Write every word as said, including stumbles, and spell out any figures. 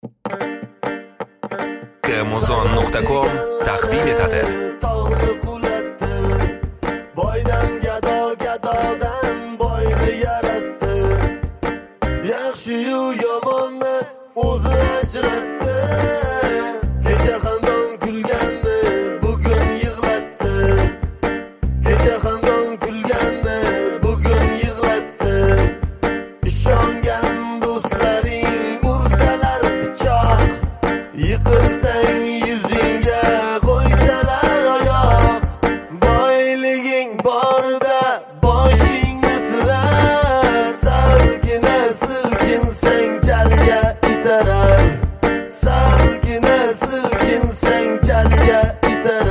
Kmuzon nuqta com taqdim etadi. Tog'ni qulatdi, boydan gado, gadodan boyni yaratdi. Yaxshi-yu yomonni o'zi ajratdi. Kecha xandon kulganni bugun yig'latdi. Kecha xandon kulganni bugun yig'latdi. Ishongan do'stlaring ursalar pichoq, yiqilsang yuzingga qo'ysalar oyoq. Boyliging borida boshingni sila, salgina silkinsang jarga itarar. Salgina silkinsang jarga itarar.